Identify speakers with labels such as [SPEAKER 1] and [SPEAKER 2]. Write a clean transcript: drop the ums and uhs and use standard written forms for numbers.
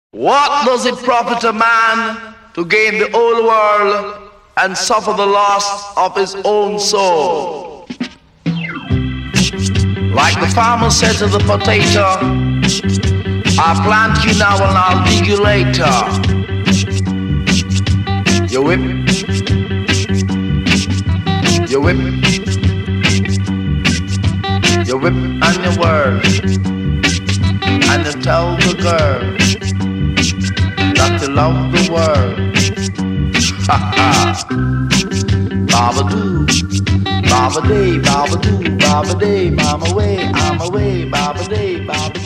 [SPEAKER 1] What does it profit a man to gain the whole world and suffer the loss of his own soul? Like the farmer said to the potato, I'll plant you now and I'll dig you later. You whip, you whip, you whip and you whirl, and you tell the girl that you love the world. Ha ha. Baba-doo, baba-day, baba-doo, baba-day, mama way, I'm away, baba-day, baba-day.